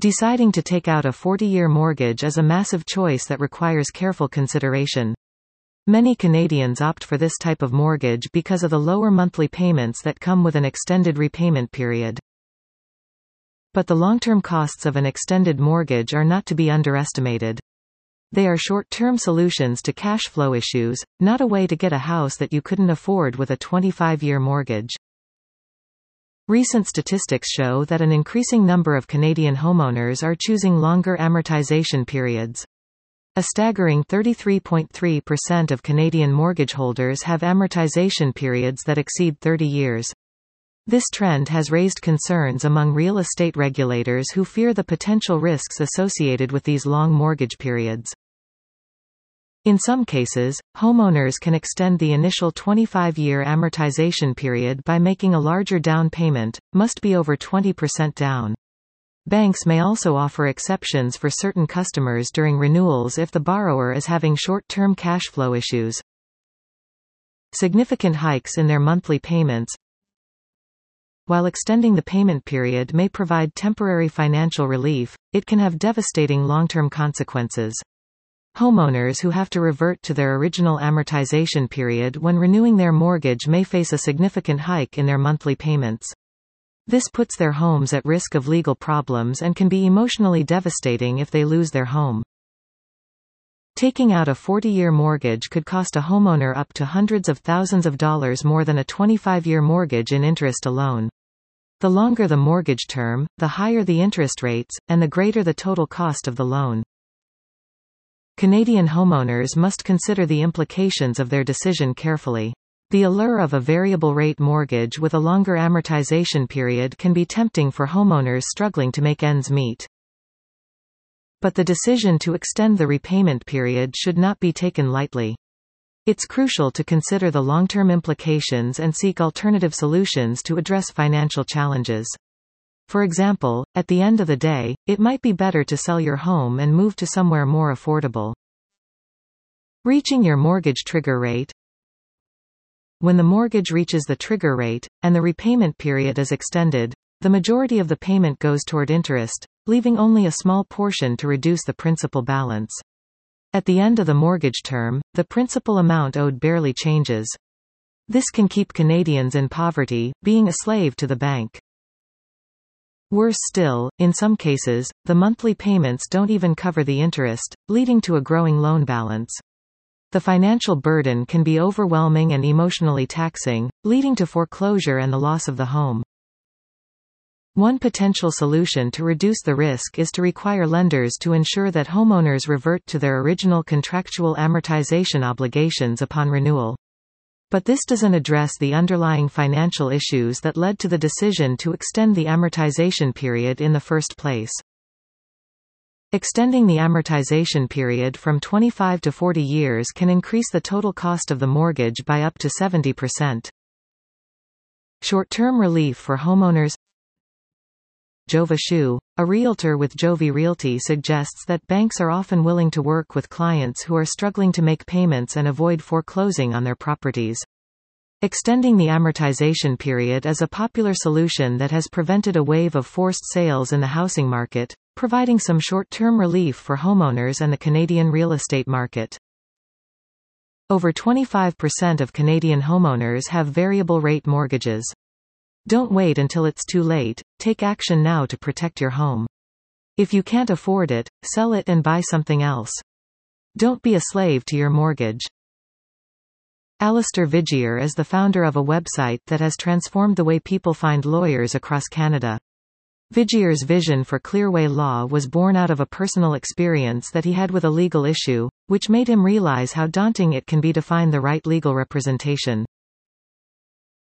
Deciding to take out a 40-year mortgage is a massive choice that requires careful consideration. Many Canadians opt for this type of mortgage because of the lower monthly payments that come with an extended repayment period. But the long-term costs of an extended mortgage are not to be underestimated. They are short-term solutions to cash flow issues, not a way to get a house that you couldn't afford with a 25-year mortgage. Recent statistics show that an increasing number of Canadian homeowners are choosing longer amortization periods. A staggering 33.3% of Canadian mortgage holders have amortization periods that exceed 30 years. This trend has raised concerns among real estate regulators who fear the potential risks associated with these long mortgage periods. In some cases, homeowners can extend the initial 25-year amortization period by making a larger down payment, must be over 20% down. Banks may also offer exceptions for certain customers during renewals if the borrower is having short-term cash flow issues. Significant hikes in their monthly payments. While extending the payment period may provide temporary financial relief, it can have devastating long-term consequences. Homeowners who have to revert to their original amortization period when renewing their mortgage may face a significant hike in their monthly payments. This puts their homes at risk of legal problems and can be emotionally devastating if they lose their home. Taking out a 40-year mortgage could cost a homeowner up to hundreds of thousands of dollars more than a 25-year mortgage in interest alone. The longer the mortgage term, the higher the interest rates, and the greater the total cost of the loan. Canadian homeowners must consider the implications of their decision carefully. The allure of a variable rate mortgage with a longer amortization period can be tempting for homeowners struggling to make ends meet. But the decision to extend the repayment period should not be taken lightly. It's crucial to consider the long-term implications and seek alternative solutions to address financial challenges. For example, at the end of the day, it might be better to sell your home and move to somewhere more affordable. Reaching your mortgage trigger rate. When the mortgage reaches the trigger rate, and the repayment period is extended, the majority of the payment goes toward interest, leaving only a small portion to reduce the principal balance. At the end of the mortgage term, the principal amount owed barely changes. This can keep Canadians in poverty, being a slave to the bank. Worse still, in some cases, the monthly payments don't even cover the interest, leading to a growing loan balance. The financial burden can be overwhelming and emotionally taxing, leading to foreclosure and the loss of the home. One potential solution to reduce the risk is to require lenders to ensure that homeowners revert to their original contractual amortization obligations upon renewal. But this doesn't address the underlying financial issues that led to the decision to extend the amortization period in the first place. Extending the amortization period from 25 to 40 years can increase the total cost of the mortgage by up to 70%. Short-term relief for homeowners. Jova Shu, a realtor with Jovi Realty, suggests that banks are often willing to work with clients who are struggling to make payments and avoid foreclosing on their properties. Extending the amortization period is a popular solution that has prevented a wave of forced sales in the housing market, providing some short-term relief for homeowners and the Canadian real estate market. Over 25% of Canadian homeowners have variable rate mortgages. Don't wait until it's too late, take action now to protect your home. If you can't afford it, sell it and buy something else. Don't be a slave to your mortgage. Alistair Vigier is the founder of a website that has transformed the way people find lawyers across Canada. Vigier's vision for Clearway Law was born out of a personal experience that he had with a legal issue, which made him realize how daunting it can be to find the right legal representation.